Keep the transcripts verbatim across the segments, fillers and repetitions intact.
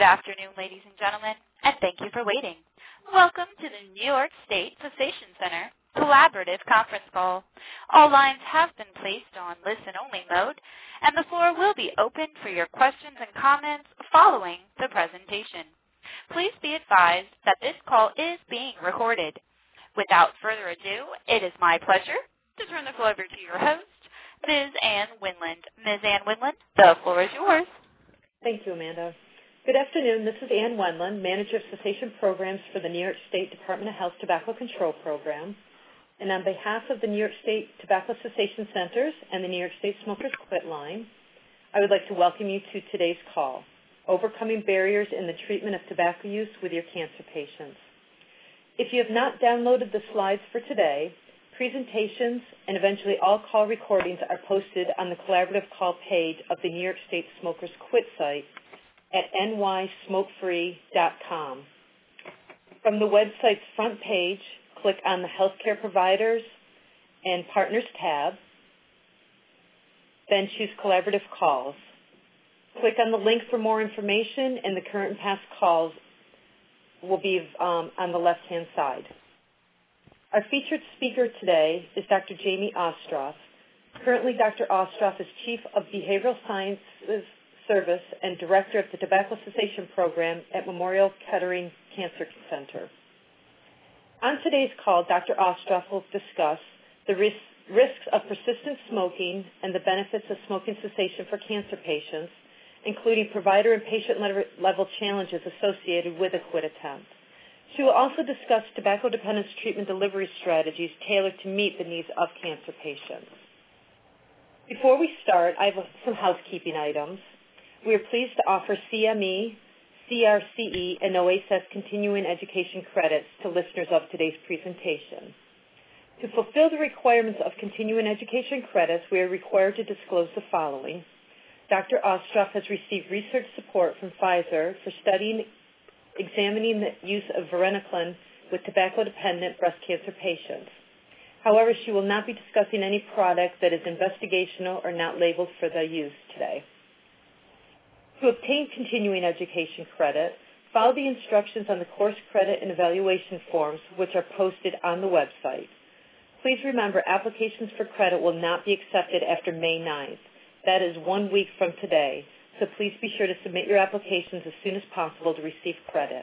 afternoon, ladies and gentlemen, and thank you for waiting. Welcome to the New York State Cessation Center Collaborative Conference Call. All lines have been placed on listen-only mode, and the floor will be open for your questions and comments following the presentation. Please be advised that this call is being recorded. Without further ado, it is my pleasure to turn the floor over to your host, Miz Ann Winland. Miz Ann Winland, the floor is yours. Thank you, Amanda. Good afternoon. This is Ann Winland, Manager of Cessation Programs for the New York State Department of Health Tobacco Control Program. And on behalf of the New York State Tobacco Cessation Centers and the New York State Smokers Quit Line, I would like to welcome you to today's call, Overcoming Barriers in the Treatment of Tobacco Use with Your Cancer Patients. If you have not downloaded the slides for today, presentations and eventually all call recordings are posted on the collaborative call page of the New York State Smokers Quit site at n y smoke free dot com. From the website's front page, click on the Healthcare Providers and Partners tab, then choose Collaborative Calls. Click on the link for more information, and the current and past calls will be um, on the left-hand side. Our featured speaker today is Doctor Jamie Ostroff. Currently, Doctor Ostroff is Chief of Behavioral Sciences Service and Director of the Tobacco Cessation Program at Memorial Kettering Cancer Center. On today's call, Doctor Ostroff will discuss the ris- risks of persistent smoking and the benefits of smoking cessation for cancer patients, including provider and patient level challenges associated with a quit attempt. She will also discuss tobacco dependence treatment delivery strategies tailored to meet the needs of cancer patients. Before we start, I have some housekeeping items. We are pleased to offer C M E, C R C E, and OASIS continuing education credits to listeners of today's presentation. To fulfill the requirements of continuing education credits, we are required to disclose the following. Doctor Ostroff has received research support from Pfizer for studying, examining the use of varenicline with tobacco-dependent breast cancer patients. However, she will not be discussing any product that is investigational or not labeled for the use today. To obtain continuing education credit, follow the instructions on the course credit and evaluation forms, which are posted on the website. Please remember, applications for credit will not be accepted after May ninth. That is one week from today, so please be sure to submit your applications as soon as possible to receive credit.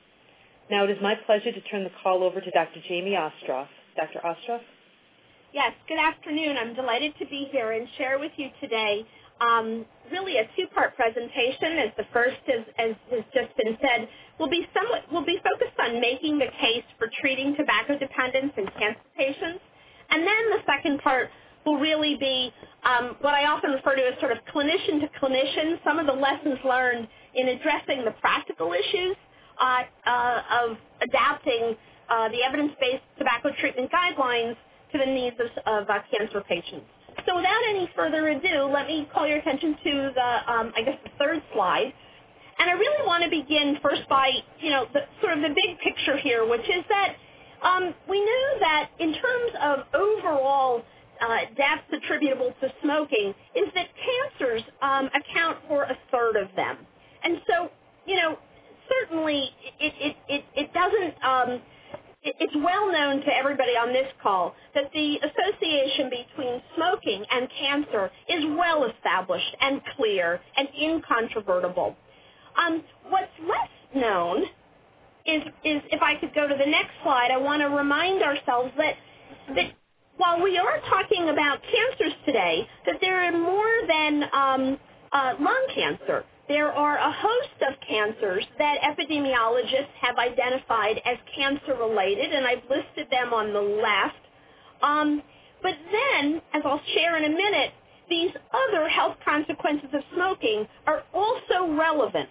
Now it is my pleasure to turn the call over to Doctor Jamie Ostroff. Doctor Ostroff? Yes, good afternoon. I'm delighted to be here and share with you today um, really a two-part presentation. As the first, as, as has just been said, will be somewhat will be focused on making the case for treating tobacco dependence in cancer patients, and then the second part will really be um, what I often refer to as sort of clinician to clinician, some of the lessons learned in addressing the practical issues uh, uh, of adapting uh, the evidence-based tobacco treatment guidelines to the needs of, of uh, cancer patients. So without any further ado, let me call your attention to the, um, I guess, the third slide. And I really want to begin first by, you know, the, sort of the big picture here, which is that um, we know that in terms of overall uh, deaths attributable to smoking, is that cancers um, account for a third of them. And so, you know, certainly it, it, it, it doesn't... Um, It's well known to everybody on this call that the association between smoking and cancer is well established and clear and incontrovertible. Um, what's less known is, is, if I could go to the next slide, I want to remind ourselves that, that while we are talking about cancers today, that there are more than um, uh, lung cancer. There are a host of cancers that epidemiologists have identified as cancer-related, and I've listed them on the left. Um, but then, as I'll share in a minute, these other health consequences of smoking are also relevant.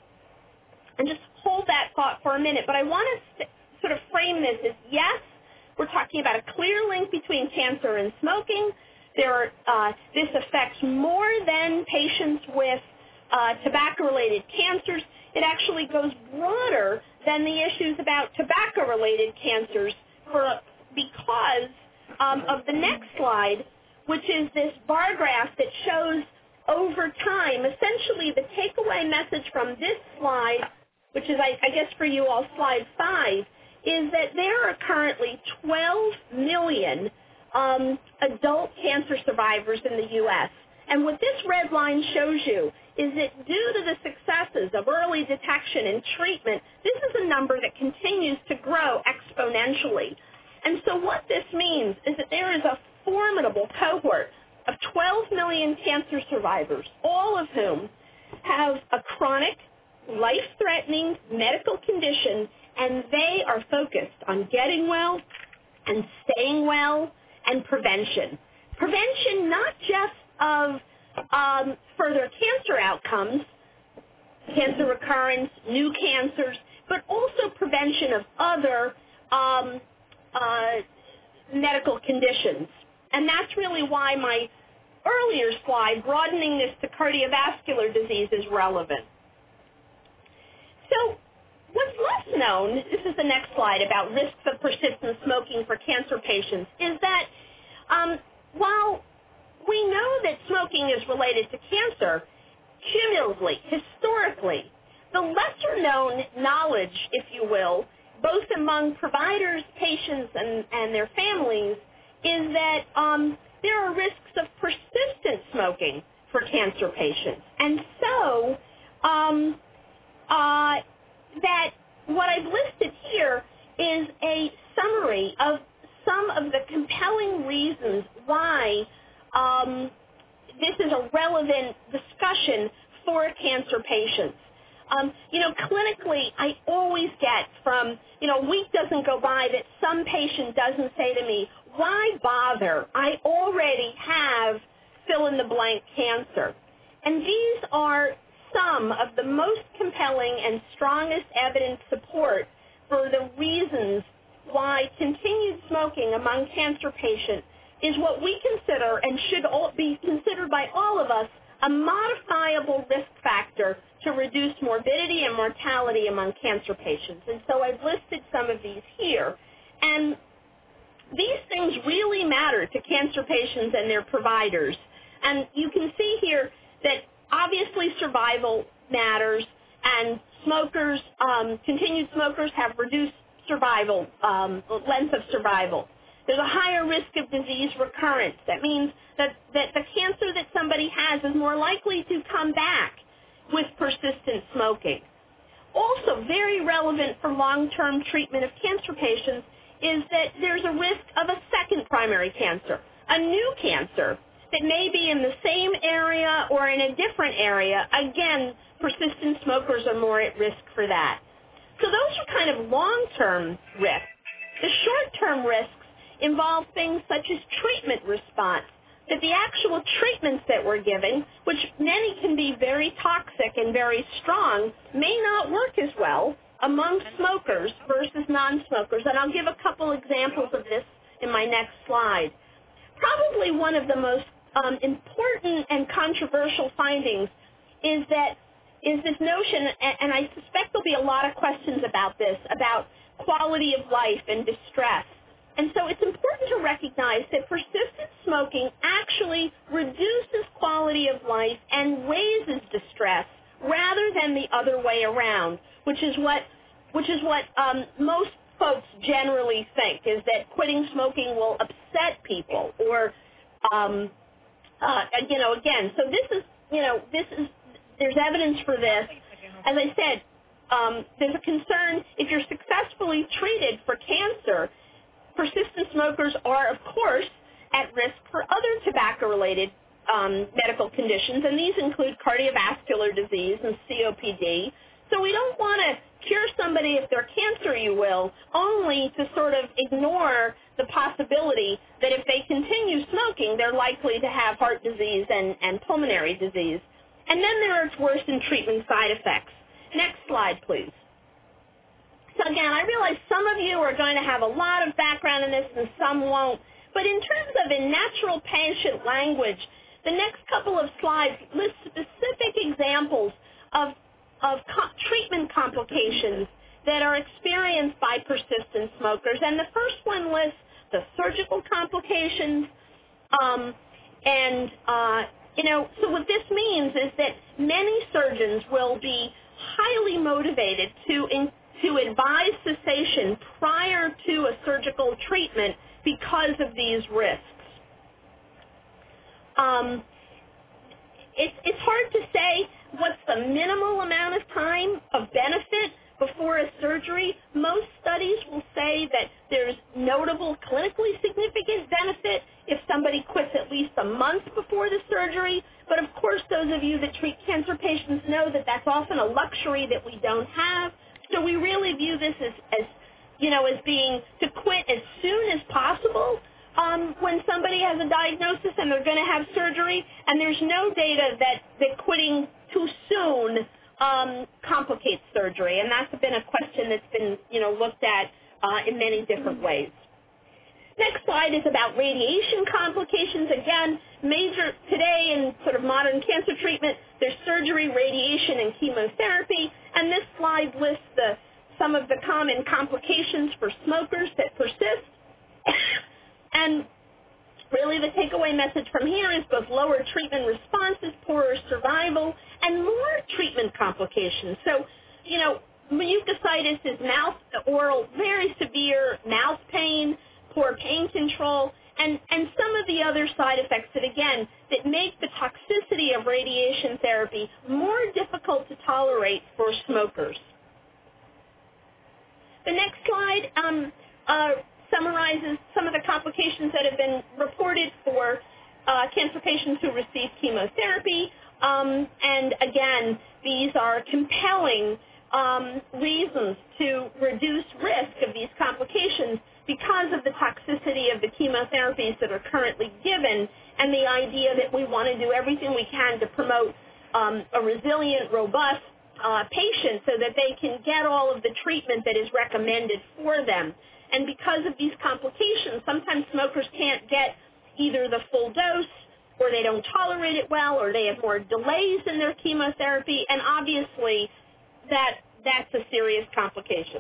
And just hold that thought for a minute. But I want to sort of frame this as, yes, we're talking about a clear link between cancer and smoking. There are, uh, this affects more than patients with Uh, tobacco-related cancers. It actually goes broader than the issues about tobacco-related cancers for, because um, of the next slide, which is this bar graph that shows over time, essentially the takeaway message from this slide which is, I, I guess for you all, slide five, is that there are currently twelve million um, adult cancer survivors in the U S And what this red line shows you is that due to the successes of early detection and treatment, this is a number that continues to grow exponentially. And so what this means is that there is a formidable cohort of twelve million cancer survivors, all of whom have a chronic, life-threatening medical condition, and they are focused on getting well and staying well and prevention. Prevention not just of um, further cancer outcomes, cancer recurrence, new cancers, but also prevention of other um, uh, medical conditions. And that's really why my earlier slide, broadening this to cardiovascular disease, is relevant. So what's less known, this is the next slide about risks of persistent smoking for cancer patients, is that um, while we know that smoking is related to cancer, cumulatively, historically, the lesser known knowledge, if you will, both among providers, patients, and, and their families, is that um, there are risks of persistent smoking for cancer patients. And so um, uh, that what I've listed here is a summary of some of the compelling reasons why um, this is a relevant discussion for cancer patients. Um, you know, clinically, I always get from, you know, a week doesn't go by that some patient doesn't say to me, why bother? I already have fill-in-the-blank cancer. And these are some of the most compelling and strongest evidence support for the reasons why continued smoking among cancer patients is what we consider and should all be considered by all of us a modifiable risk factor to reduce morbidity and mortality among cancer patients. And so I've listed some of these here. And these things really matter to cancer patients and their providers. And you can see here that obviously survival matters, and smokers, um, continued smokers have reduced survival, um, length of survival. There's a higher risk of disease recurrence. That means that, that the cancer that somebody has is more likely to come back with persistent smoking. Also, very relevant for long-term treatment of cancer patients is that there's a risk of a second primary cancer, a new cancer that may be in the same area or in a different area. Again, persistent smokers are more at risk for that. So those are kind of long-term risks. The short-term risks involve things such as treatment response, that the actual treatments that we're giving, which many can be very toxic and very strong, may not work as well among smokers versus non-smokers. And I'll give a couple examples of this in my next slide. Probably one of the most um, important and controversial findings is that is this notion, and I suspect there'll be a lot of questions about this, about quality of life and distress. And so it's important to recognize that persistent smoking actually reduces quality of life and raises distress rather than the other way around, which is what which is what um, most folks generally think, is that quitting smoking will upset people or, um, uh, you know, again, so this is, you know, this is, there's evidence for this. As I said, um, there's a concern if you're successfully treated for cancer, persistent smokers are, of course, at risk for other tobacco-related um, medical conditions, and these include cardiovascular disease and C O P D. So we don't want to cure somebody if they're cancer, you will, only to sort of ignore the possibility that if they continue smoking, they're likely to have heart disease and, and pulmonary disease. And then there are worsened treatment side effects. Next slide, please. So again, I realize some of you are going to have a lot of background in this and some won't. But in terms of in natural patient language, the next couple of slides list specific examples of, of co- treatment complications that are experienced by persistent smokers. And the first one lists the surgical complications. Um, and, uh, you know, so what this means is that many surgeons will be highly motivated to in, to advise cessation prior to a surgical treatment because of these risks. Um, it's, it's hard to say what's the minimal amount of time of benefit before a surgery. Most studies will say that there's notable clinically significant benefit if somebody quits at least a month before the surgery. But of course, those of you that treat cancer patients know that that's often a luxury that we don't have. So we really view this as, as you know, as being to quit as soon as possible um, when somebody has a diagnosis and they're going to have surgery. And there's no data that, that quitting too soon um, complicates surgery. And that's been a question that's been, you know, looked at uh, in many different ways. Next slide is about radiation complications. Again, major today in sort of modern cancer treatment, there's surgery, radiation, and chemotherapy. And this slide lists the, some of the common complications for smokers that persist. And really the takeaway message from here is both lower treatment responses, poorer survival, and more treatment complications. So, you know, mucositis is mouth, oral, very severe mouth pain, poor pain control, and, and some of the other side effects that, again, that make the toxicity of radiation therapy more difficult to tolerate for smokers. The next slide um, uh, summarizes some of the complications that have been reported for uh, cancer patients who receive chemotherapy. Um, and, again, these are compelling um, reasons to reduce risk of these complications because of the toxicity of the chemotherapies that are currently given and the idea that we want to do everything we can to promote um, a resilient, robust uh, patient so that they can get all of the treatment that is recommended for them. And because of these complications, sometimes smokers can't get either the full dose or they don't tolerate it well or they have more delays in their chemotherapy, and obviously that that's a serious complication.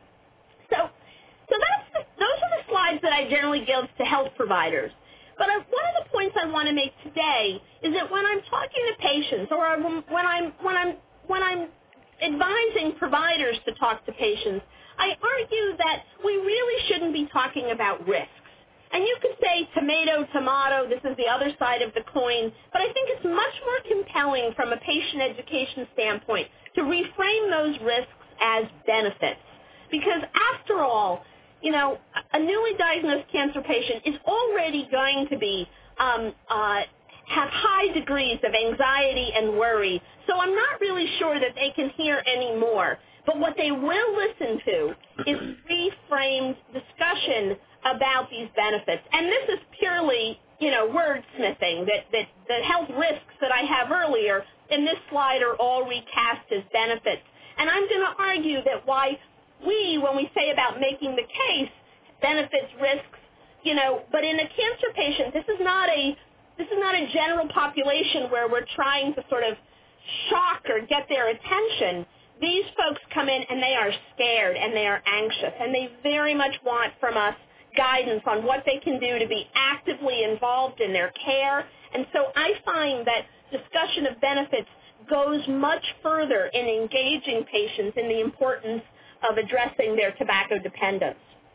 So So that's the, those are the slides that I generally give to health providers. But I, one of the points I want to make today is that when I'm talking to patients, or when I'm when I'm when I'm advising providers to talk to patients, I argue that we really shouldn't be talking about risks. And you could say tomato, tomato, this is the other side of the coin, but I think it's much more compelling from a patient education standpoint to reframe those risks as benefits. Because after all, you know, a newly diagnosed cancer patient is already going to be um, uh, have high degrees of anxiety and worry. So I'm not really sure that they can hear any more. But what they will listen to is reframed discussion about these benefits. And this is purely, you know, wordsmithing, that, that the health risks that I have earlier in this slide are all recast as benefits. And I'm going to argue that why we, when we say about making the case, benefits, risks, you know, but in a cancer patient, this is not a this is not a general population where we're trying to sort of shock or get their attention. These folks come in and they are scared and they are anxious, and they very much want from us guidance on what they can do to be actively involved in their care. And so I find that discussion of benefits goes much further in engaging patients in the importance of addressing their tobacco dependence.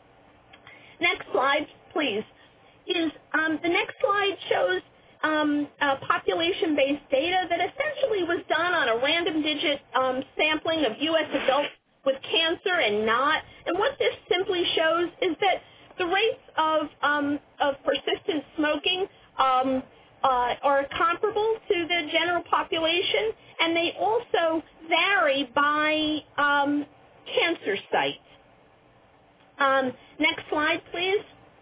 Next slide, please. Is um, the next slide shows um, uh, population-based data that essentially was done on a random digit um, sampling of U S adults with cancer and not. And what this simply shows is that the rates of, um, of persistent smoking um, uh, are comparable to the general population, and they also vary by um, cancer site. Um, next slide, please.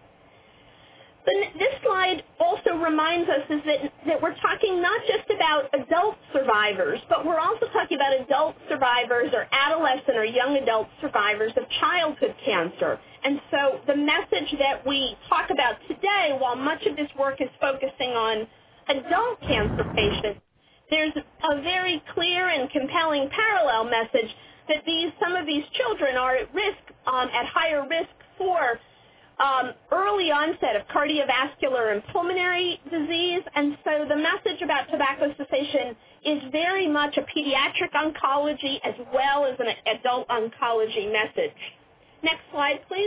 The, this slide also reminds us is that, that we're talking not just about adult survivors, but we're also talking about adult survivors or adolescent or young adult survivors of childhood cancer. And so the message that we talk about today, while much of this work is focusing on adult cancer patients, there's a very clear and compelling parallel message that these some of these children are at risk, um, at higher risk for um, early onset of cardiovascular and pulmonary disease, and so the message about tobacco cessation is very much a pediatric oncology as well as an adult oncology message. Next slide, please.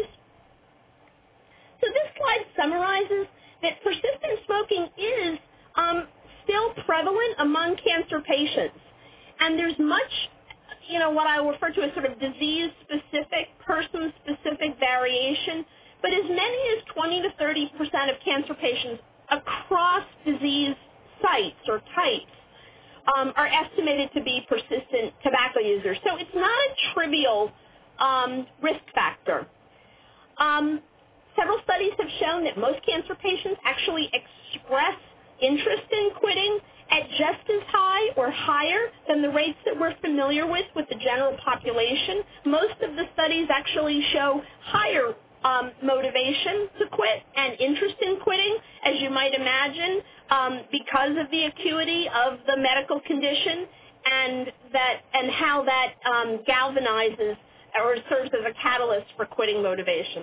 So this slide summarizes that persistent smoking is um, still prevalent among cancer patients, and there's much, you know, what I refer to as sort of disease-specific, person-specific variation, but as many as twenty to thirty percent of cancer patients across disease sites or types um, are estimated to be persistent tobacco users. So it's not a trivial um, risk factor. Um, several studies have shown that most cancer patients actually express interest in quitting at just as high or higher than the rates that we're familiar with with the general population. Most of the studies actually show higher um, motivation to quit and interest in quitting, as you might imagine, um, because of the acuity of the medical condition and that and how that um, galvanizes or serves as a catalyst for quitting motivation.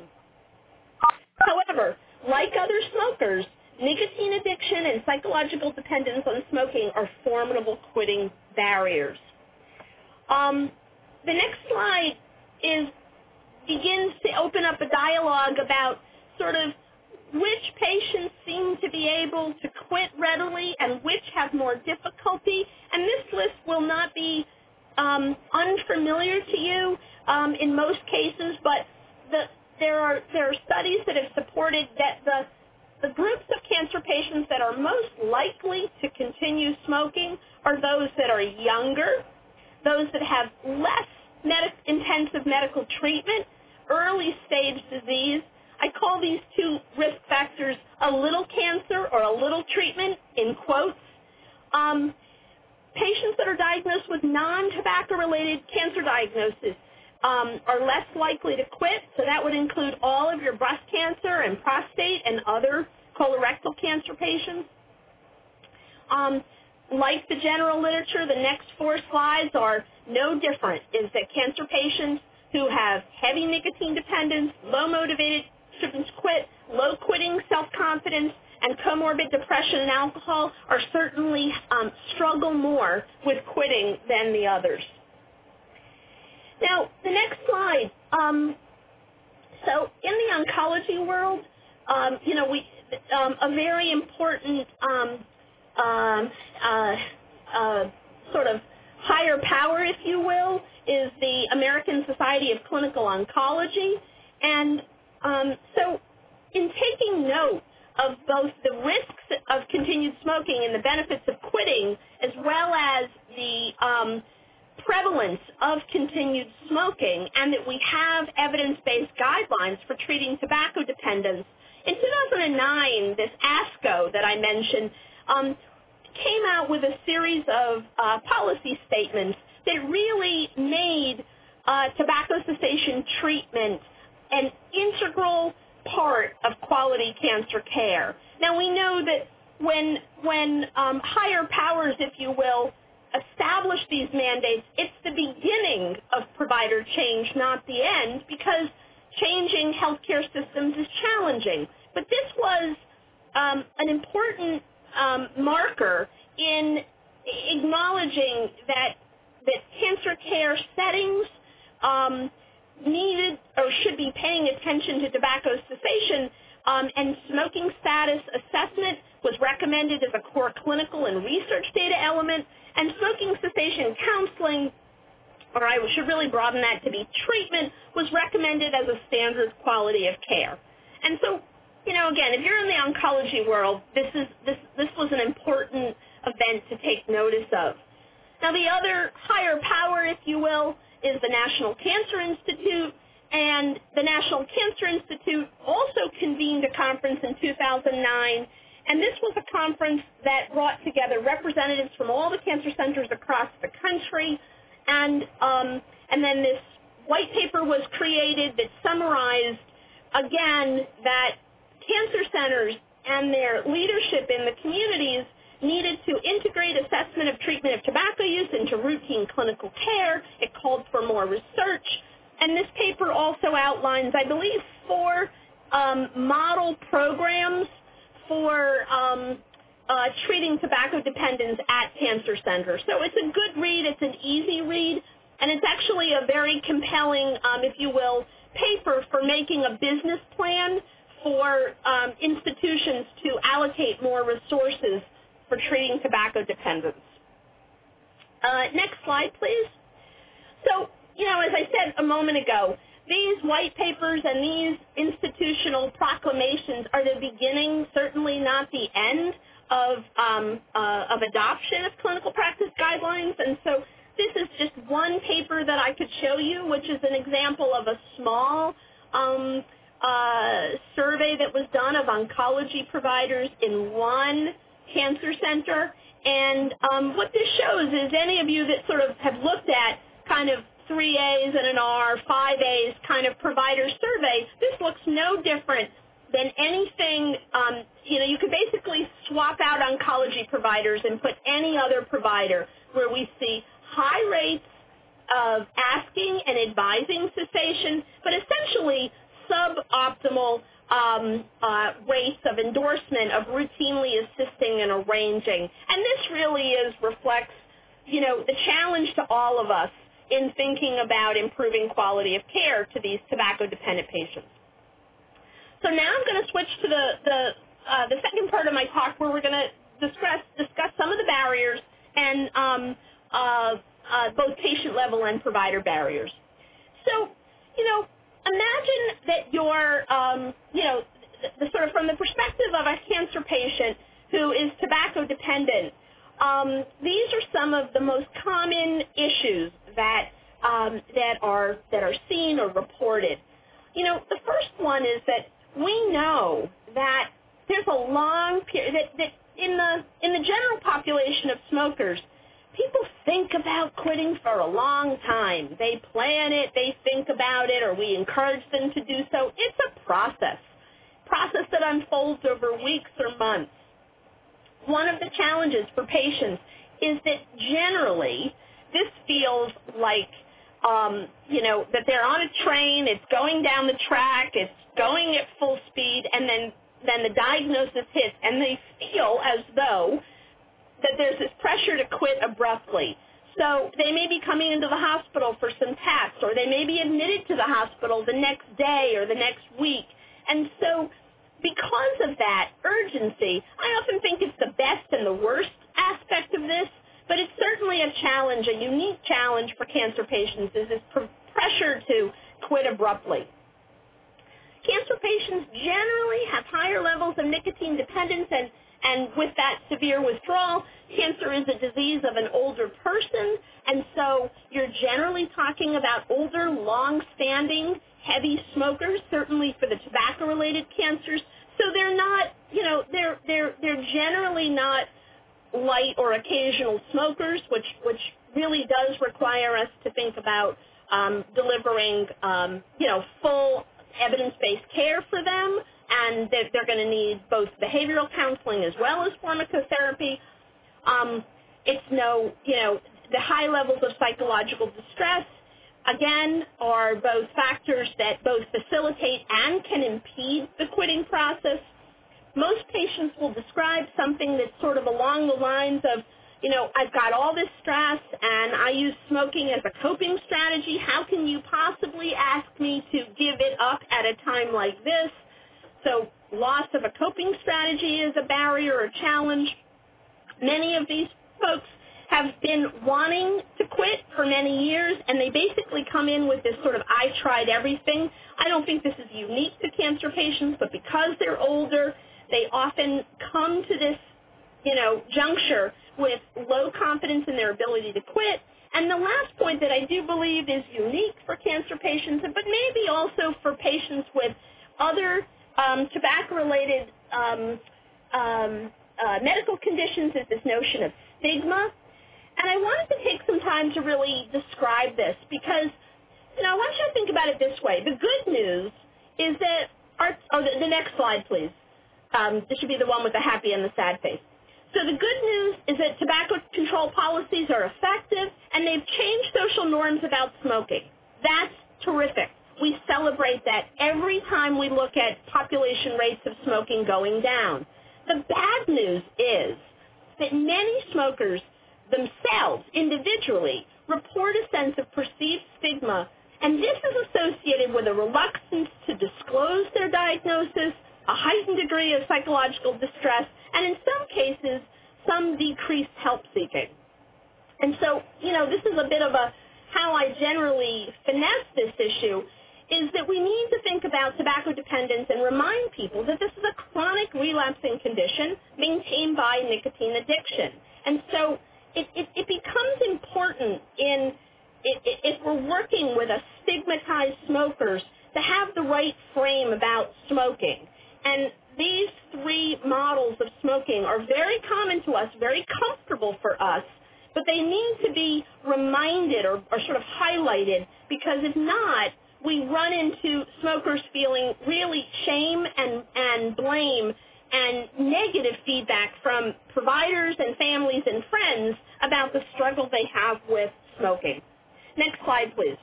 However, like other smokers, nicotine addiction and psychological dependence on smoking are formidable quitting barriers. Um, the next slide is begins to open up a dialogue about sort of which patients seem to be able to quit readily and which have more difficulty. And this list will not be um, unfamiliar to you um, in most cases, but the, there are there are studies that have supported that the The groups of cancer patients that are most likely to continue smoking are those that are younger, those that have less med- intensive medical treatment, early stage disease. I call these two risk factors a little cancer or a little treatment, in quotes. Um, patients that are diagnosed with non-tobacco related cancer diagnosis Um, are less likely to quit, so that would include all of your breast cancer and prostate and other colorectal cancer patients. Um, like the general literature, the next four slides are no different, is that cancer patients who have heavy nicotine dependence, low motivated to quit, low quitting self-confidence, and comorbid depression and alcohol are certainly um, struggle more with quitting than the others. Now, the next slide. Um, so in the oncology world, um, you know, we um, a very important um, um, uh, uh, sort of higher power, if you will, is the American Society of Clinical Oncology. And um, so in taking note of both the risks of continued smoking and the benefits of quitting, as well as the um, prevalence of continued smoking, and that we have evidence-based guidelines for treating tobacco dependence. In two thousand nine, this ASCO that I mentioned um, came out with a series of uh, policy statements that really made uh, tobacco cessation treatment an integral part of quality cancer care. Now, we know that when, when um, higher powers, if you will, establish these mandates, it's the beginning of provider change, not the end, because changing healthcare systems is challenging. But this was um, an important um, marker in acknowledging that that cancer care settings um, needed or should be paying attention to tobacco cessation, um, and smoking status assessment was recommended as a core clinical and research data element, and smoking cessation counseling, or I should really broaden that to be treatment, was recommended as a standard quality of care. And so, you know, again, if you're in the oncology world, this is this this was an important event to take notice of. Now, the other higher power, if you will, is the National Cancer Institute, and the National Cancer Institute also convened a conference in two thousand nine, and this was a conference that brought together representatives from all the cancer centers across the country, and um, and then this white paper was created that summarized, again, that cancer centers and their leadership in the communities needed to integrate assessment of treatment of tobacco use into routine clinical care. It called for more research. And this paper also outlines, I believe, four um, model programs for um, uh, treating tobacco dependence at cancer centers. So it's a good read. It's an easy read, and it's actually a very compelling, um, if you will, paper for making a business plan for um, institutions to allocate more resources for treating tobacco dependence. Uh, next slide, please. So, you know, as I said a moment ago, these white papers and these institutional proclamations are the beginning, certainly not the end, of, um, uh, of adoption of clinical practice guidelines. And so this is just one paper that I could show you, which is an example of a small um, uh, survey that was done of oncology providers in one cancer center. And um, what this shows is any of you that sort of have looked at kind of three A's and an R, five A's kind of provider survey, this looks no different than anything, um, you know, you could basically swap out oncology providers and put any other provider where we see high rates of asking and advising cessation, but essentially suboptimal um, uh, rates of endorsement of routinely assisting and arranging. And this really is reflects, you know, the challenge to all of us in thinking about improving quality of care to these tobacco-dependent patients. So now I'm going to switch to the, the, uh, the second part of my talk where we're going to discuss, discuss some of the barriers and um, uh, uh, both patient-level and provider barriers. So, you know, imagine that you're, um, you know, the, the sort of from the perspective of a cancer patient who is tobacco-dependent, um, these are some of the most common issues that um, that are that are seen or reported. You know, the first one is that we know that there's a long period that, that in the in the general population of smokers, people think about quitting for a long time. They plan it, they think about it, or we encourage them to do so. It's a process, process that unfolds over weeks or months. One of the challenges for patients is that generally this feels like, um, you know, that they're on a train, it's going down the track, it's going at full speed, and then, then the diagnosis hits, and they feel as though that there's this pressure to quit abruptly. So they may be coming into the hospital for some tests, or they may be admitted to the hospital the next day or the next week. And so because of that urgency, I often think it's the best and the worst aspect of this, but it's certainly a challenge, a unique challenge for cancer patients, is this pr- pressure to quit abruptly. Cancer patients generally have higher levels of nicotine dependence, and, and with that severe withdrawal, cancer is a disease of an older person, and so you're generally talking about older, long-standing, heavy smokers, certainly for the tobacco-related cancers. So they're not, you know, they're they're they're generally not light or occasional smokers, which which really does require us to think about um, delivering, um, you know, full evidence-based care for them, and that they're going to need both behavioral counseling as well as pharmacotherapy. Um, it's no, you know, the high levels of psychological distress, again, are both factors that both facilitate and can impede the quitting process. Most patients will describe something that's sort of along the lines of, you know, I've got all this stress and I use smoking as a coping strategy. How can you possibly ask me to give it up at a time like this? So loss of a coping strategy is a barrier or challenge. Many of these folks have been wanting to quit for many years, and they basically come in with this sort of I tried everything. I don't think this is unique to cancer patients, but because they're older, they often come to this, you know, juncture with low confidence in their ability to quit. And the last point that I do believe is unique for cancer patients, but maybe also for patients with other um, tobacco-related um, um, uh, medical conditions, is this notion of stigma. And I wanted to take some time to really describe this because, you know, I want you to think about it this way. The good news is that our, oh, the, the next slide, please. Um, this should be the one with the happy and the sad face. So the good news is that tobacco control policies are effective, and they've changed social norms about smoking. That's terrific. we celebrate that every time we look at population rates of smoking going down. The bad news is that many smokers themselves, individually, report a sense of perceived stigma, and this is associated with a reluctance to disclose their diagnosis, a heightened degree of psychological distress, and in some cases, some decreased help seeking. And so, you know, this is a bit of a how I generally finesse this issue, is that we need to think about tobacco dependence and remind people that this is a chronic relapsing condition maintained by nicotine addiction. And so it, it, it becomes important in if we're working with a stigmatized smokers to have the right frame about smoking. And these three models of smoking are very common to us, very comfortable for us, but they need to be reminded or, or sort of highlighted, because if not, we run into smokers feeling really shame and, and blame and negative feedback from providers and families and friends about the struggle they have with smoking. Next slide, please.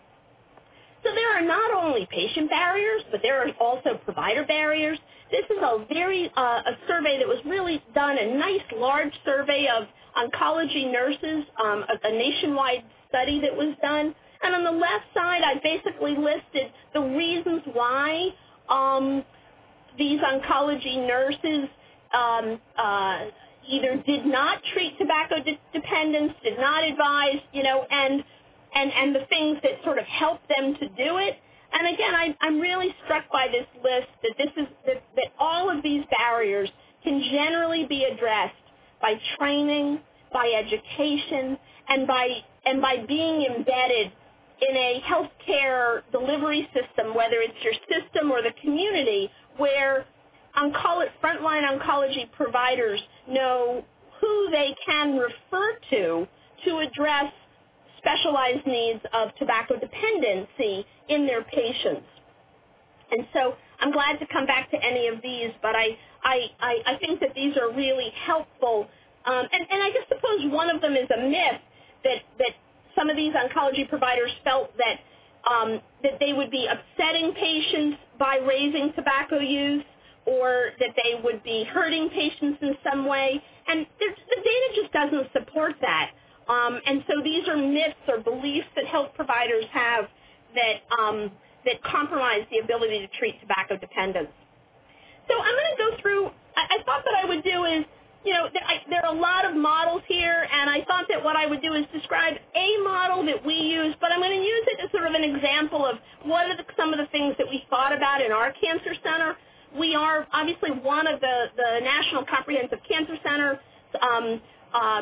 So there are not only patient barriers, but there are also provider barriers. This is a very uh, a survey that was really done, a nice large survey of oncology nurses, um, a, a nationwide study that was done. And on the left side, I basically listed the reasons why um, these oncology nurses um, uh, either did not treat tobacco de- dependence, did not advise, you know, and and and the things that sort of help them to do it. And again, I, I'm really struck by this list that this is that, that all of these barriers can generally be addressed by training, by education, and by and by being embedded in a healthcare delivery system, whether it's your system or the community, where oncolo- frontline oncology providers know who they can refer to to address specialized needs of tobacco dependency in their patients. And so I'm glad to come back to any of these, but I, I, I, I think that these are really helpful. Um, and, and I just suppose one of them is a myth that, that some of these oncology providers felt that, um, that they would be upsetting patients by raising tobacco use, or that they would be hurting patients in some way. And the data just doesn't support that. Um, and so these are myths or beliefs that health providers have that um, that compromise the ability to treat tobacco dependence. So I'm going to go through, I, I thought that I would do is, you know, there, I, there are a lot of models here, and I thought that what I would do is describe a model that we use, but I'm going to use it as sort of an example of what are the, some of the things that we thought about in our cancer center. We are obviously one of the, the National Comprehensive Cancer Centers, um, uh,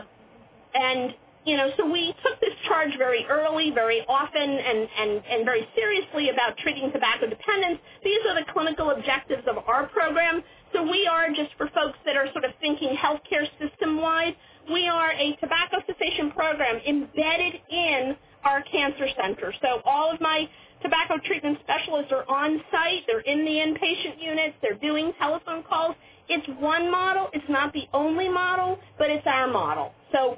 and You know, so we took this charge very early, very often, and, and, and very seriously about treating tobacco dependence. These are the clinical objectives of our program. So we are, just for folks that are sort of thinking healthcare system-wide, we are a tobacco cessation program embedded in our cancer center. So all of my tobacco treatment specialists are on site. They're in the inpatient units. They're doing telephone calls. It's one model. It's not the only model, but it's our model. So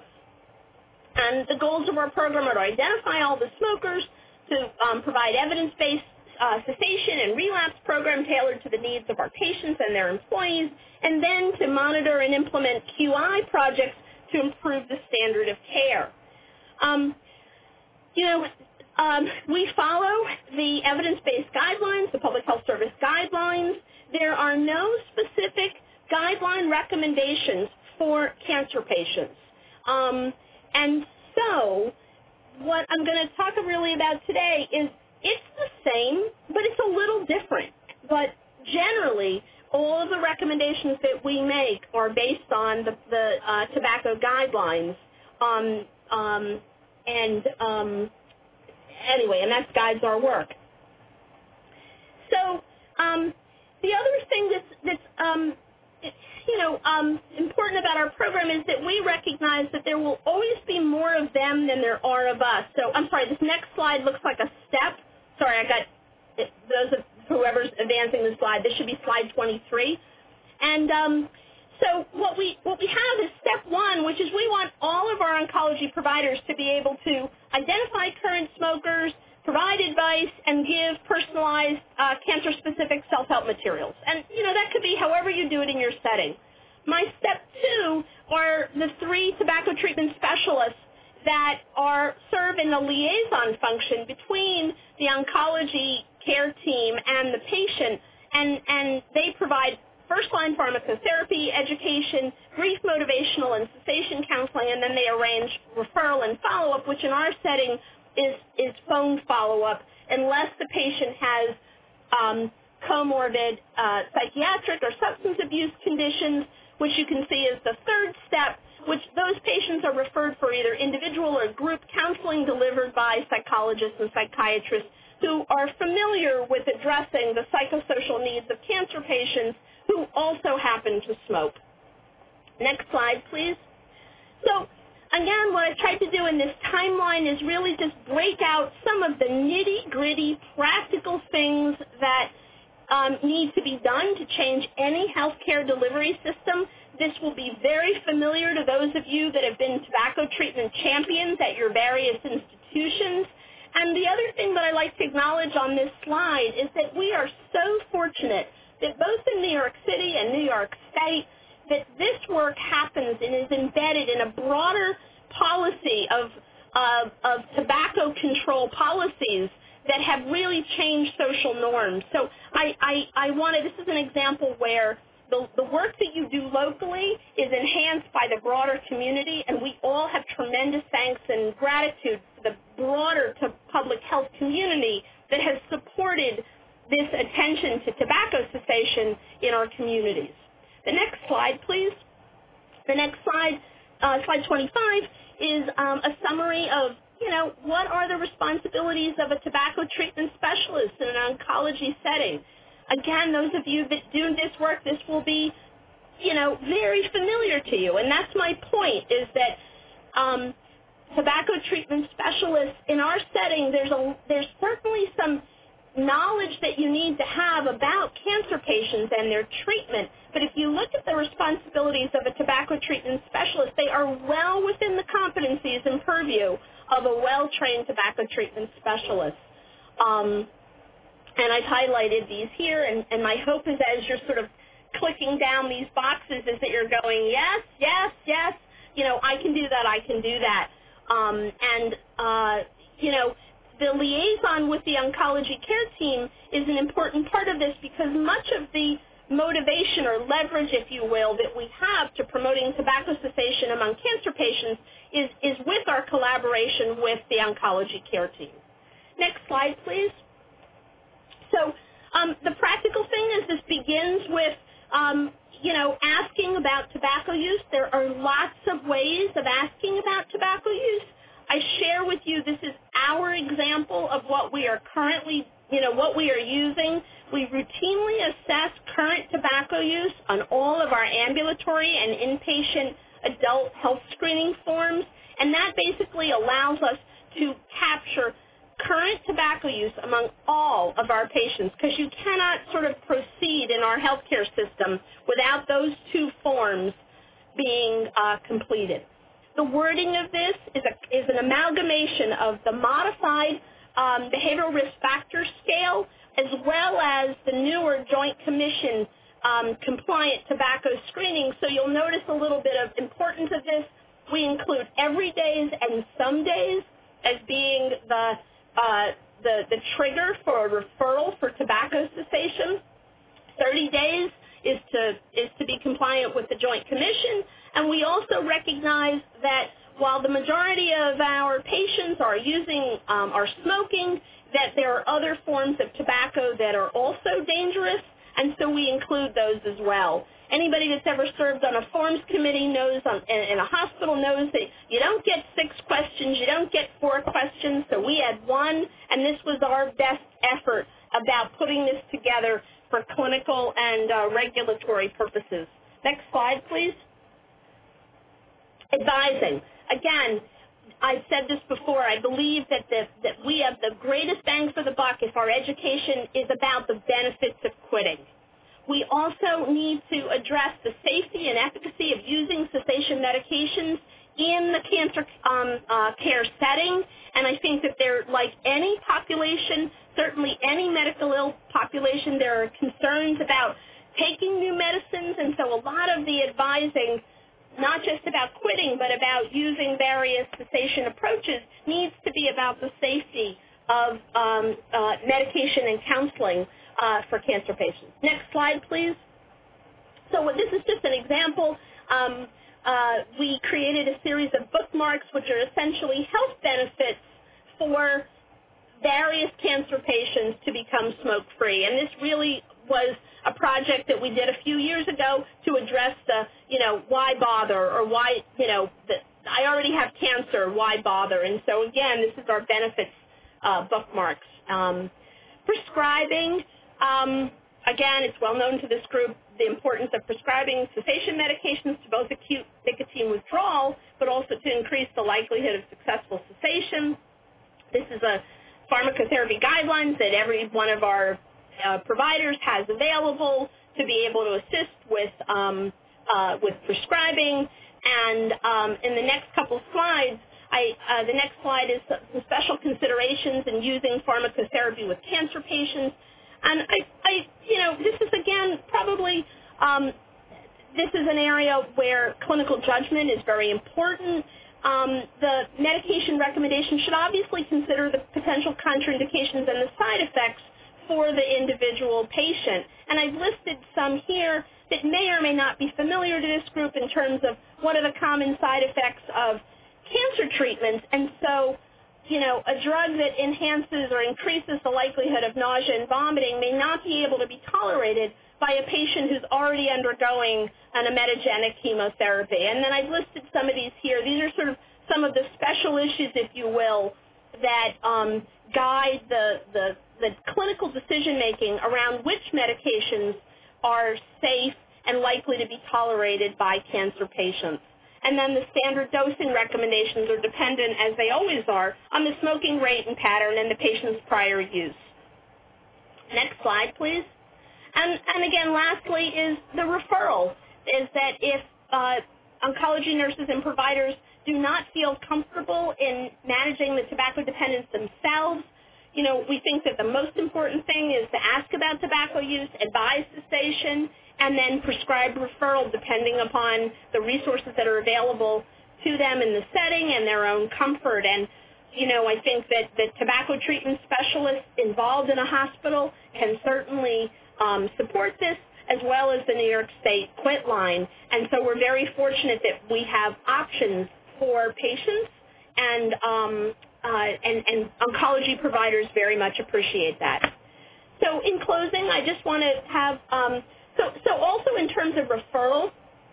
And the goals of our program are to identify all the smokers, to um, provide evidence-based uh, cessation and relapse program tailored to the needs of our patients and their employees, and then to monitor and implement Q I projects to improve the standard of care. Um, you know, um, we follow the evidence-based guidelines, the Public Health Service guidelines. There are no specific guideline recommendations for cancer patients. Um, And so what I'm going to talk really about today is it's the same, but it's a little different. But generally, all of the recommendations that we make are based on the, the uh, tobacco guidelines. Um, um, and um, anyway, and that guides our work. So um, the other thing that's, that's um, you know, um, important about our program is that we recognize that there will always be more of them than there are of us. So, I'm sorry, this next slide looks like a step. Sorry, I got those of whoever's advancing the slide. This should be slide twenty-three. And um, so what we what we have is step one, which is we want all of our oncology providers to be able to identify current smokers, provide advice, and give personalized uh, cancer-specific self-help materials. And, you know, that could be however you do it in your setting. My step two are the three tobacco treatment specialists that are serve in the liaison function between the oncology care team and the patient, and, and they provide first-line pharmacotherapy, education, brief motivational and cessation counseling, and then they arrange referral and follow-up, which in our setting is, is phone follow-up, unless the patient has um, comorbid uh, psychiatric or substance abuse conditions, which you can see is the third step, which those patients are referred for either individual or group counseling delivered by psychologists and psychiatrists who are familiar with addressing the psychosocial needs of cancer patients who also happen to smoke. Next slide, please. So, again, what I've tried to do in this timeline is really just break out some of the nitty-gritty practical things that um, need to be done to change any healthcare delivery system. This will be very familiar to those of you that have been tobacco treatment champions at your various institutions. And the other thing that I like to acknowledge on this slide is that we are so fortunate that both in New York City and New York State, that this work happens and is embedded in a broader policy of, of, of tobacco control policies that have really changed social norms. So I, I, I wanted, this is an example where the, the work that you do locally is enhanced by the broader community, and we all have tremendous thanks and gratitude for the broader to public health community that has supported this attention to tobacco cessation in our communities. The next slide, please. The next slide, uh, slide twenty-five, is um, a summary of, you know, what are the responsibilities of a tobacco treatment specialist in an oncology setting. Again, those of you that do this work, this will be, you know, very familiar to you. And that's my point, is that um, tobacco treatment specialists in our setting, there's a, there's certainly some knowledge that you need to have about cancer patients and their treatment. But if you look at the responsibilities of a tobacco treatment specialist, they are well within the competencies and purview of a well-trained tobacco treatment specialist. Um, and I've highlighted these here, and, and my hope is as you're sort of clicking down these boxes is that you're going, yes, yes, yes, you know, I can do that, I can do that. Um, and, uh, you know, the liaison with the oncology care team is an important part of this, because much of the motivation or leverage, if you will, that we have to promoting tobacco cessation among cancer patients is, is with our collaboration with the oncology care team. Next slide, please. So um, the practical thing is this begins with, um, you know, asking about tobacco use. There are lots of ways of asking about tobacco use. I share with you, this is our example of what we are currently, you know, what we are using. We routinely assess current tobacco use on all of our ambulatory and inpatient adult health screening forms, and that basically allows us to capture current tobacco use among all of our patients, because you cannot sort of proceed in our healthcare system without those two forms being uh, completed. The wording of this is, a, is an amalgamation of the modified um, behavioral risk factor scale, as well as the newer Joint Commission um, compliant tobacco screening. So you'll notice a little bit of importance of this. We include every days and some days as being the, uh, the, the trigger for a referral for tobacco cessation. thirty days is to, is to be compliant with the Joint Commission. And we also recognize that while the majority of our patients are using, um, are smoking, that there are other forms of tobacco that are also dangerous, and so we include those as well. Anybody that's ever served on a forms committee knows, on, in, in a hospital knows that you don't get six questions, you don't get four questions, so we had one, and this was our best effort about putting this together for clinical and uh, regulatory purposes. Next slide, please. Advising. Again, I've said this before, I believe that, the, that we have the greatest bang for the buck if our education is about the benefits of quitting. We also need to address the safety and efficacy of using cessation medications in the cancer um, uh, care setting, and I think that they're like any population, certainly any medical ill population, there are concerns about taking new medicines, and so a lot of the advising, not just about quitting, but about using various cessation approaches, needs to be about the safety of um, uh, medication and counseling uh, for cancer patients. Next slide, please. So this is just an example. Um, uh, we created a series of bookmarks, which are essentially health benefits for various cancer patients to become smoke-free. And this really was a project that we did a few years ago to address the, you know, why bother, or why, you know, the, I already have cancer, why bother? And so, again, this is our benefits uh, bookmarks. Um, prescribing, um, again, it's well known to this group the importance of prescribing cessation medications to both acute nicotine withdrawal, but also to increase the likelihood of successful cessation. This is a pharmacotherapy guidelines that every one of our uh, providers has available to be able to assist with um, uh, with prescribing. And um, in the next couple slides, I, uh, the next slide is some special considerations in using pharmacotherapy with cancer patients. And I, I you know, this is again probably um, this is an area where clinical judgment is very important. Um, the medication recommendation should obviously consider the potential contraindications and the side effects for the individual patient. And I've listed some here that may or may not be familiar to this group in terms of what are the common side effects of cancer treatments. And so, you know, a drug that enhances or increases the likelihood of nausea and vomiting may not be able to be tolerated by a patient who's already undergoing an emetogenic chemotherapy. And then I've listed some of these here. These are sort of some of the special issues, if you will, that um, guide the, the, the clinical decision-making around which medications are safe and likely to be tolerated by cancer patients. And then the standard dosing recommendations are dependent, as they always are, on the smoking rate and pattern and the patient's prior use. Next slide, please. And, and again, lastly, is the referral, is that if uh, oncology nurses and providers do not feel comfortable in managing the tobacco dependence themselves, you know, we think that the most important thing is to ask about tobacco use, advise cessation, and then prescribe referral depending upon the resources that are available to them in the setting and their own comfort. And, you know, I think that the tobacco treatment specialists involved in a hospital can certainly um, support this, as well as the New York State Quit Line. And so we're very fortunate that we have options for patients, and um, uh, and, and oncology providers very much appreciate that. So in closing, I just want to have, um, so, so also in terms of referral,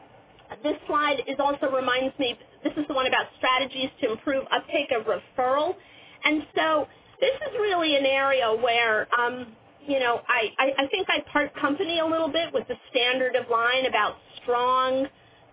this slide is also reminds me, this is the one about strategies to improve uptake of referral. And so this is really an area where, um, you know, I, I, I think I part company a little bit with the standard of line about strong,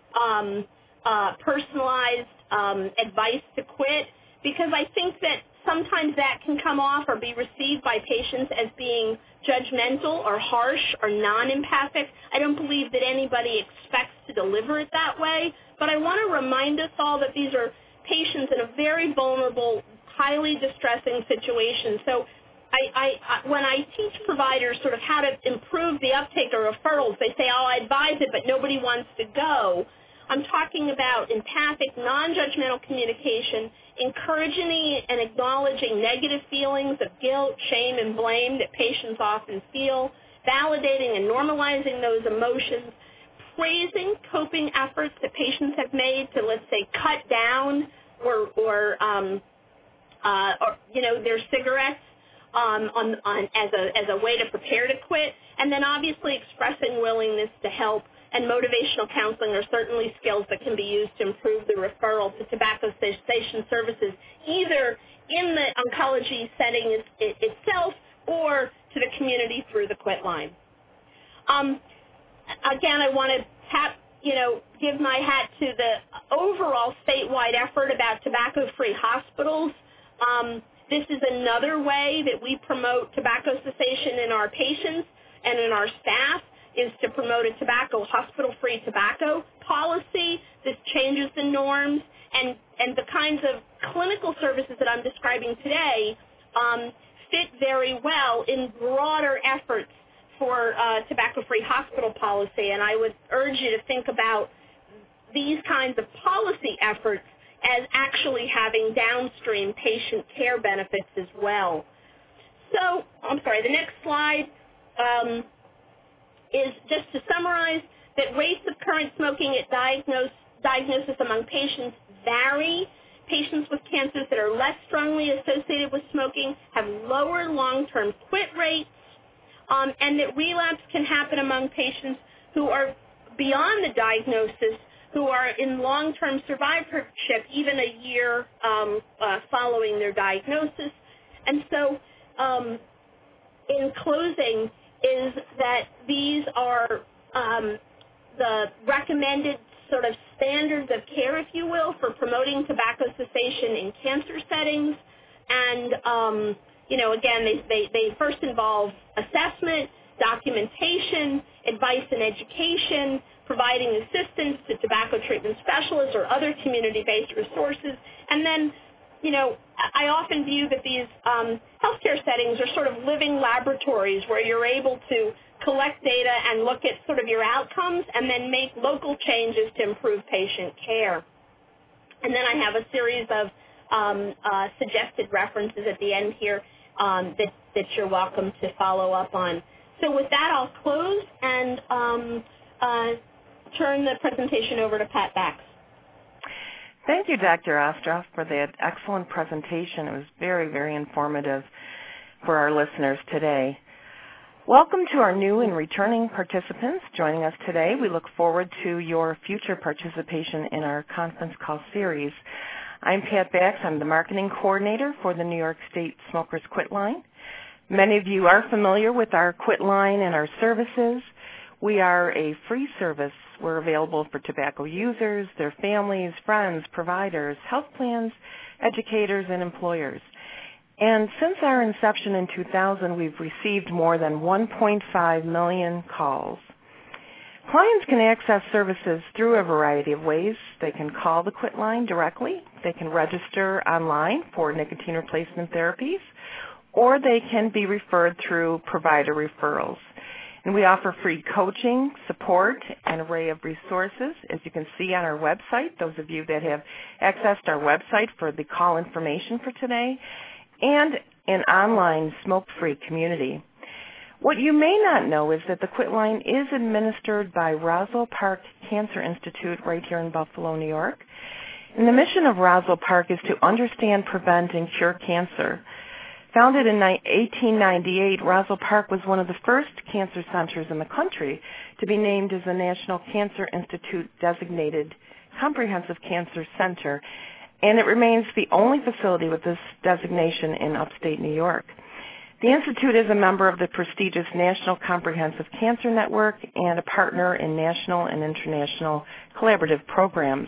um, uh, personalized um, advice to quit, because I think that sometimes that can come off or be received by patients as being judgmental or harsh or non-empathic. I don't believe that anybody expects to deliver it that way, but I want to remind us all that these are patients in a very vulnerable, highly distressing situation. So I, I, when I teach providers sort of how to improve the uptake of referrals, they say, oh, I advise it, but nobody wants to go. I'm talking about empathic, non-judgmental communication, encouraging and acknowledging negative feelings of guilt, shame, and blame that patients often feel, validating and normalizing those emotions, praising coping efforts that patients have made to, let's say, cut down or, or, um, uh, or you know, their cigarettes um, on, on, as, a, as a way to prepare to quit, and then obviously expressing willingness to help. And motivational counseling are certainly skills that can be used to improve the referral to tobacco cessation services, either in the oncology setting is, it, itself or to the community through the Quit Line. Um, again, I want to tap, you know, give my hat to the overall statewide effort about tobacco-free hospitals. Um, this is another way that we promote tobacco cessation in our patients and in our staff, is to promote a tobacco, hospital-free tobacco policy. This changes the norms, and, and the kinds of clinical services that I'm describing today um, fit very well in broader efforts for uh, tobacco-free hospital policy. And I would urge you to think about these kinds of policy efforts as actually having downstream patient care benefits as well. So, I'm sorry, the next slide um, is just to summarize that rates of current smoking at diagnose, diagnosis among patients vary. Patients with cancers that are less strongly associated with smoking have lower long-term quit rates, um, and that relapse can happen among patients who are beyond the diagnosis, who are in long-term survivorship even a year um, uh, following their diagnosis. And so um, in closing is that these are um, the recommended sort of standards of care, if you will, for promoting tobacco cessation in cancer settings. And, um, you know, again, they, they, they first involve assessment, documentation, advice and education, providing assistance to tobacco treatment specialists or other community-based resources. And then, you know, I often view that these um, healthcare settings are sort of living laboratories where you're able to collect data and look at sort of your outcomes and then make local changes to improve patient care. And then I have a series of um, uh, suggested references at the end here um, that, that you're welcome to follow up on. So with that, I'll close and um, uh, turn the presentation over to Pat Bax. Thank you, Doctor Ostroff, for that excellent presentation. It was very, very informative for our listeners today. Welcome to our new and returning participants joining us today. We look forward to your future participation in our conference call series. I'm Pat Bax. I'm the marketing coordinator for the New York State Smokers Quit Line. Many of you are familiar with our Quit Line and our services. We are a free service. We're available for tobacco users, their families, friends, providers, health plans, educators, and employers. And since our inception in two thousand, we've received more than one point five million calls. Clients can access services through a variety of ways. They can call the Quit Line directly. They can register online for nicotine replacement therapies, or they can be referred through provider referrals. And we offer free coaching, support, and an array of resources, as you can see on our website, those of you that have accessed our website for the call information for today, and an online smoke-free community. What you may not know is that the Quit Line is administered by Roswell Park Cancer Institute right here in Buffalo, New York. And the mission of Roswell Park is to understand, prevent, and cure cancer. Founded in eighteen ninety-eight, Roswell Park was one of the first cancer centers in the country to be named as a National Cancer Institute designated comprehensive cancer center, and it remains the only facility with this designation in upstate New York. The Institute is a member of the prestigious National Comprehensive Cancer Network and a partner in national and international collaborative programs.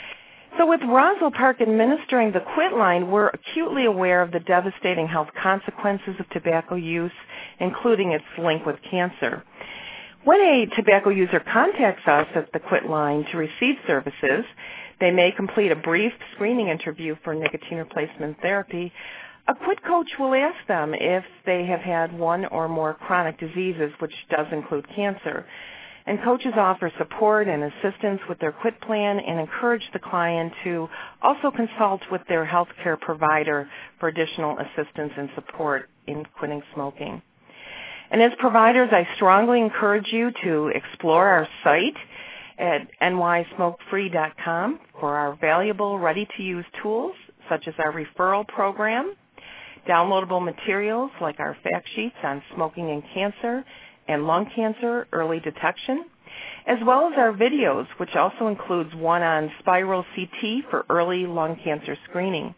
So with Roswell Park administering the Quit Line, we're acutely aware of the devastating health consequences of tobacco use, including its link with cancer. When a tobacco user contacts us at the Quit Line to receive services, they may complete a brief screening interview for nicotine replacement therapy. A Quit coach will ask them if they have had one or more chronic diseases, which does include cancer. And coaches offer support and assistance with their Quit plan and encourage the client to also consult with their healthcare provider for additional assistance and support in quitting smoking. And as providers, I strongly encourage you to explore our site at N Y smoke free dot com for our valuable, ready-to-use tools, such as our referral program, downloadable materials like our fact sheets on smoking and cancer, and lung cancer early detection, as well as our videos, which also includes one on spiral C T for early lung cancer screening.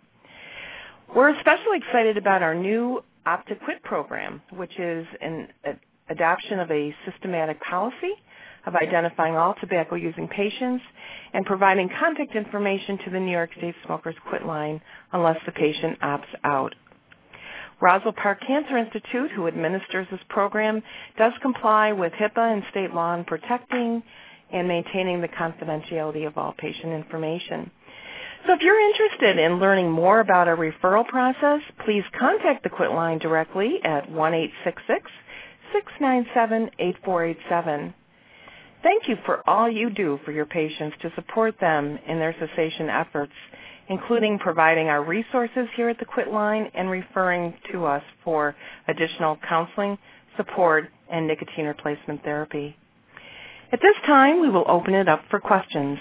We're especially excited about our new Opt to Quit program, which is an adoption of a systematic policy of identifying all tobacco-using patients and providing contact information to the New York State Smokers Quit Line unless the patient opts out. Roswell Park Cancer Institute, who administers this program, does comply with HIPAA and state law in protecting and maintaining the confidentiality of all patient information. So if you're interested in learning more about our referral process, please contact the Quitline directly at one eight six six, six nine seven, eight four eight seven. Thank you for all you do for your patients to support them in their cessation efforts, including providing our resources here at the Quitline and referring to us for additional counseling, support, and nicotine replacement therapy. At this time, we will open it up for questions.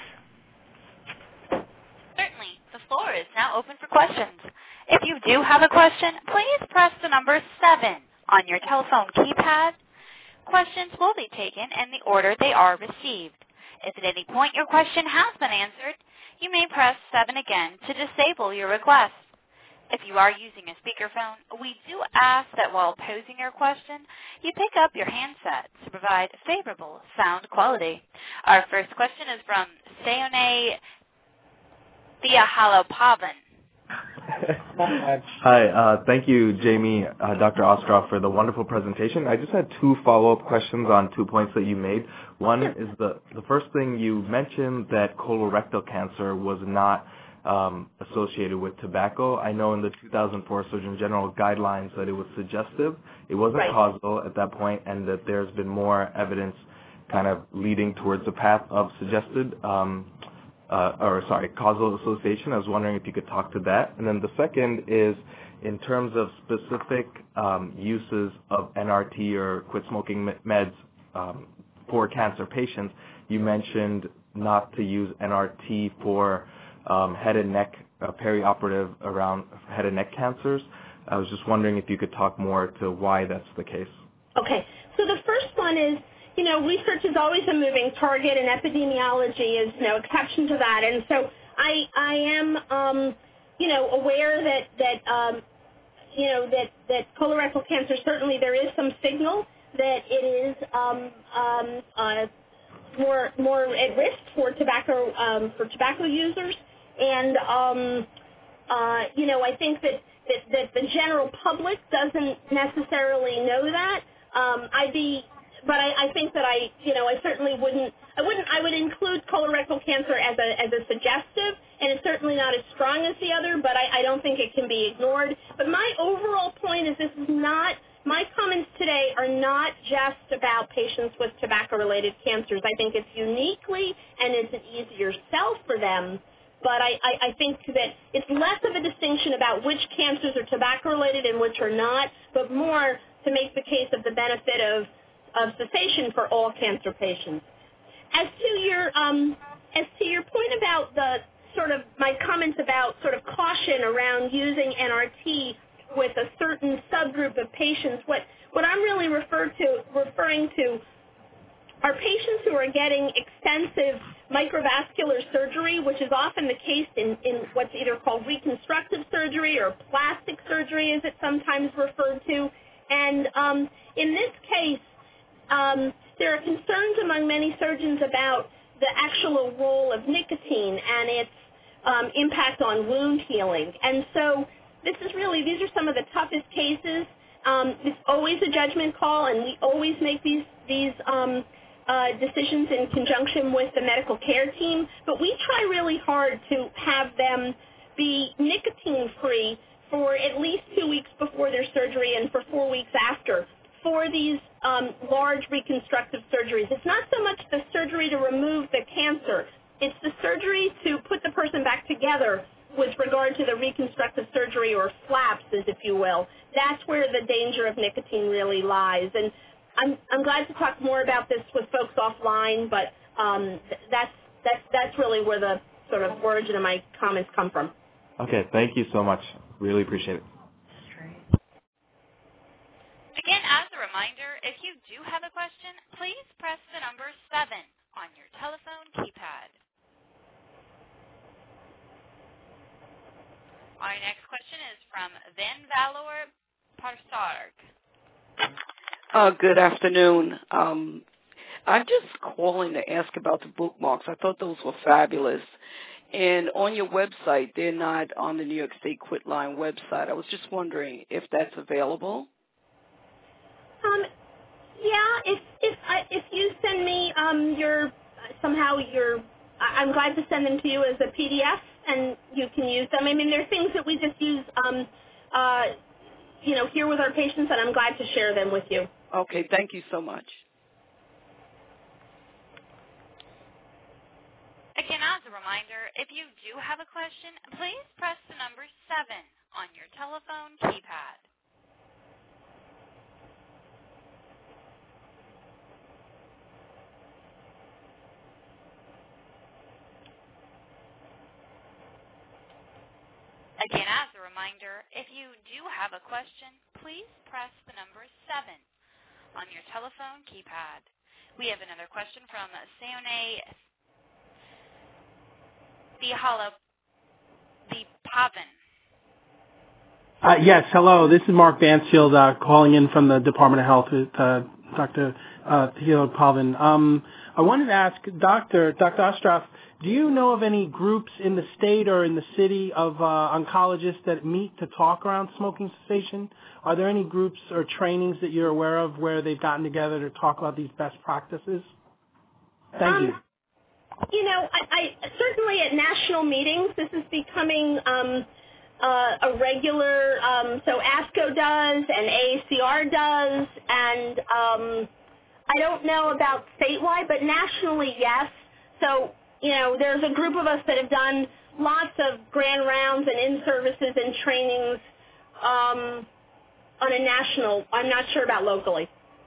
Certainly. The floor is now open for questions. If you do have a question, please press the number seven on your telephone keypad. Questions will be taken in the order they are received. If at any point your question has been answered, you may press seven again to disable your request. If you are using a speakerphone, we do ask that while posing your question, you pick up your handset to provide favorable sound quality. Our first question is from Sayone Theahalopavan. Hi, uh, thank you, Jamie, uh, Doctor Ostroff, for the wonderful presentation. I just had two follow-up questions on two points that you made. One is the, the first thing you mentioned that colorectal cancer was not um, associated with tobacco. I know in the two thousand four Surgeon General guidelines that it was suggestive. It wasn't right. causal at that point, and that there's been more evidence kind of leading towards the path of suggested um Uh, or sorry, causal association. I was wondering if you could talk to that. And then the second is in terms of specific um, uses of N R T or quit smoking meds um, for cancer patients. You mentioned not to use N R T for um, head and neck, uh, perioperative around head and neck cancers. I was just wondering if you could talk more to why that's the case. Okay. So the first one is, you know, research is always a moving target, and epidemiology is no exception to that. And so I, I am, um, you know, aware that that um, you know that, that colorectal cancer, certainly there is some signal that it is um, um, uh, more more at risk for tobacco um, for tobacco users. And um, uh, you know, I think that, that that the general public doesn't necessarily know that. Um, I'd be But I, I think that I, you know, I certainly wouldn't, I wouldn't, I would include colorectal cancer as a as a suggestive, and it's certainly not as strong as the other, but I, I don't think it can be ignored. But my overall point is this is not, my comments today are not just about patients with tobacco-related cancers. I think it's uniquely, and it's an easier sell for them, but I, I, I think that it's less of a distinction about which cancers are tobacco-related and which are not, but more to make the case of the benefit of of cessation for all cancer patients. As to your um, as to your point about the sort of my comments about sort of caution around using N R T with a certain subgroup of patients, what what I'm really referred to referring to are patients who are getting extensive microvascular surgery, which is often the case in, in what's either called reconstructive surgery or plastic surgery, as it's sometimes referred to. And um, in this case, Um, there are concerns among many surgeons about the actual role of nicotine and its um, impact on wound healing. And so this is really, these are some of the toughest cases. Um, it's always a judgment call, and we always make these, these um, uh, decisions in conjunction with the medical care team. But we try really hard to have them be nicotine-free for at least two weeks before their surgery and for four weeks after. For these um, large reconstructive surgeries. It's not so much the surgery to remove the cancer. It's the surgery to put the person back together with regard to the reconstructive surgery, or flaps, as if you will. That's where the danger of nicotine really lies. And I'm, I'm glad to talk more about this with folks offline, but um, that's, that's, that's really where the sort of origin of my comments come from. Okay, thank you so much. Really appreciate it. Again, as a reminder, if you do have a question, please press the number seven on your telephone keypad. Our next question is from Van Valor Parsarg. Uh, good afternoon. Um, I'm just calling to ask about the bookmarks. I thought those were fabulous. And on your website, they're not on the New York State Quitline website. I was just wondering if that's available. Um, yeah, if if I, if you send me um, your somehow your I- I'm glad to send them to you as a P D F, and you can use them. I mean, they're things that we just use, um, uh, you know, here with our patients, and I'm glad to share them with you. Okay, thank you so much. Again, as a reminder, if you do have a question, please press the number seven on your telephone keypad. Again, as a reminder, if you do have a question, please press the number seven on your telephone keypad. We have another question from Seone Theepavan. Uh, yes, hello. This is Mark Bansfield uh, calling in from the Department of Health with uh, Doctor Uh, Theepavan. Um, I wanted to ask Doctor Doctor Ostroff, do you know of any groups in the state or in the city of uh, oncologists that meet to talk around smoking cessation? Are there any groups or trainings that you're aware of where they've gotten together to talk about these best practices? Thank um, you. You know, I, I certainly at national meetings, this is becoming um, uh, a regular. Um, so ASCO does, and A A C R does, and um, I don't know about statewide, but nationally, yes. So, you know, there's a group of us that have done lots of grand rounds and in-services and trainings um, on a national. I'm not sure about locally.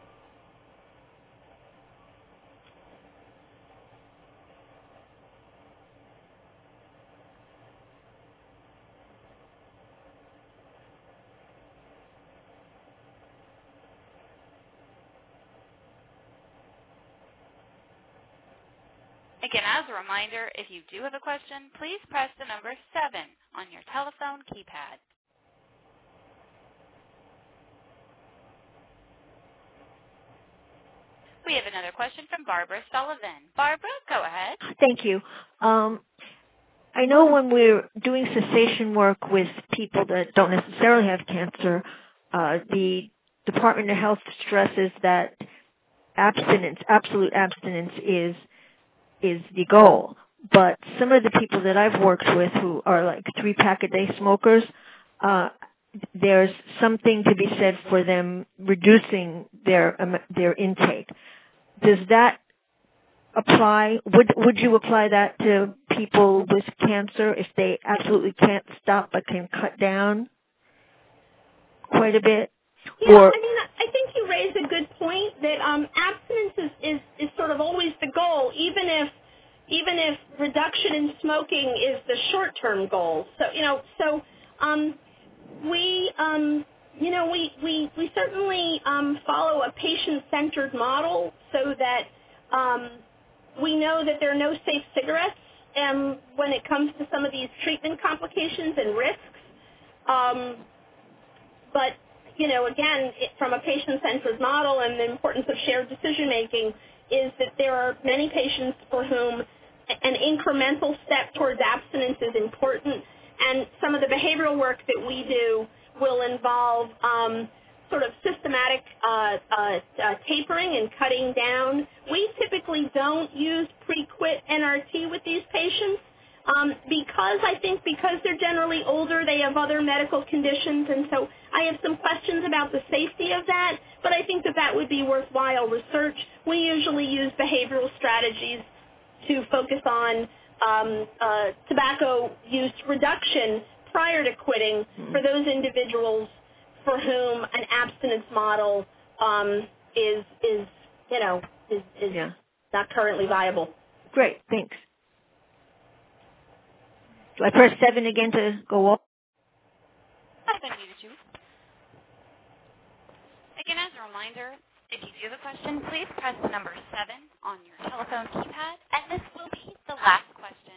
Again, as a reminder, if you do have a question, please press the number seven on your telephone keypad. We have another question from Barbara Sullivan. Barbara, go ahead. Thank you. Um, I know when we're doing cessation work with people that don't necessarily have cancer, uh, the Department of Health stresses that abstinence, absolute abstinence is is the goal. But some of the people that I've worked with who are like three-pack-a-day smokers, uh, there's something to be said for them reducing their um, their intake. Does that apply? Would would you apply that to people with cancer if they absolutely can't stop but can cut down quite a bit? Yeah, or, I mean, I think you raised a good point that um, abstinence is, is, is sort of always the goal, even if even if reduction in smoking is the short-term goal. So you know, so um, we um, you know we we we certainly um, follow a patient-centered model so that um, we know that there are no safe cigarettes um, when it comes to some of these treatment complications and risks. Um, but you know, again, it, from a patient-centered model and the importance of shared decision-making is that there are many patients for whom an incremental step towards abstinence is important, and some of the behavioral work that we do will involve um, sort of systematic uh, uh, uh, tapering and cutting down. We typically don't use pre-quit N R T with these patients. Um, because I think because they're generally older, they have other medical conditions, and so I have some questions about the safety of that, but I think that that would be worthwhile research. We usually use behavioral strategies to focus on um, uh, tobacco use reduction prior to quitting for those individuals for whom an abstinence model um, is, is, you know, is, is yeah. not currently viable. Great, thanks. Do I press seven again to go off? I think you do. Again, as a reminder, if you do have a question, please press the number seven on your telephone keypad, and this will be the last question.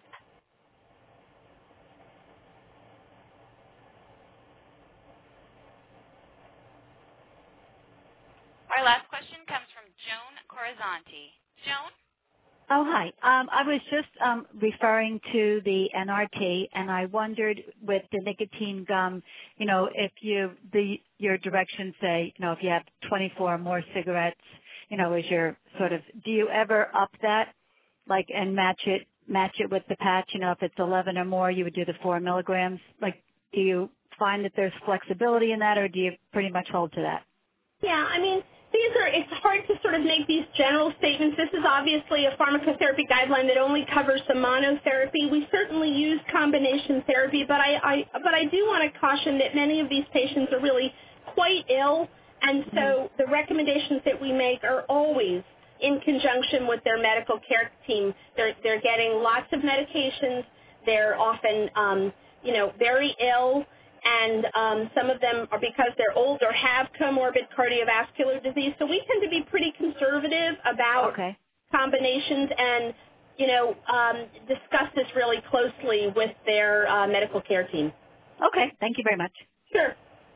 Our last question comes from Joan Corazanti. Joan? Oh, hi. Um, I was just um, referring to the N R T, and I wondered with the nicotine gum, you know, if you the your directions say, you know, if you have twenty-four more cigarettes, you know, is your sort of, do you ever up that like, and match it match it with the patch? You know, if it's eleven or more, you would do the four milligrams. Like, do you find that there's flexibility in that, or do you pretty much hold to that? Yeah, I mean, these are, it's hard to sort of make these general statements. This is obviously a pharmacotherapy guideline that only covers the monotherapy. We certainly use combination therapy, but I, I but I do want to caution that many of these patients are really quite ill, and so mm-hmm. the recommendations that we make are always in conjunction with their medical care team. They're they're getting lots of medications. They're often um, you know very ill. And um, some of them are because they're old or have comorbid cardiovascular disease. So we tend to be pretty conservative about okay. combinations and, you know, um, discuss this really closely with their uh, medical care team. Okay. Thank you very much. Sure.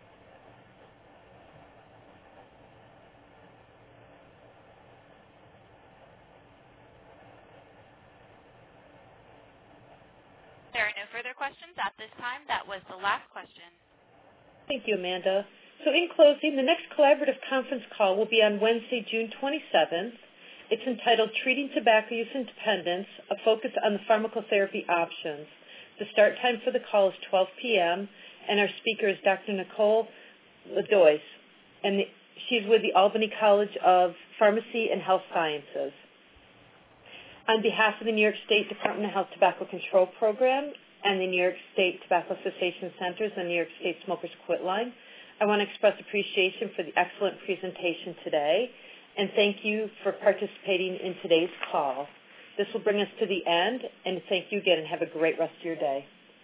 There are no further questions at this time. That was the last question. Thank you, Amanda. So in closing, the next collaborative conference call will be on Wednesday, June twenty-seventh. It's entitled Treating Tobacco Use and Dependence, a focus on the pharmacotherapy options. The start time for the call is twelve p.m., and our speaker is Doctor Nicole Ladois, and the, she's with the Albany College of Pharmacy and Health Sciences. On behalf of the New York State Department of Health Tobacco Control Program and the New York State Tobacco Cessation Centers and New York State Smokers Quit Line, I want to express appreciation for the excellent presentation today, and thank you for participating in today's call. This will bring us to the end, and thank you again, and have a great rest of your day.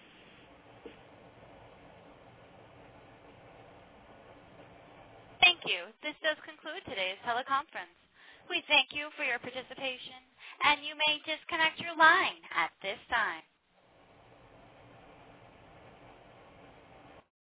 Thank you. This does conclude today's teleconference. We thank you for your participation, and you may disconnect your line at this time.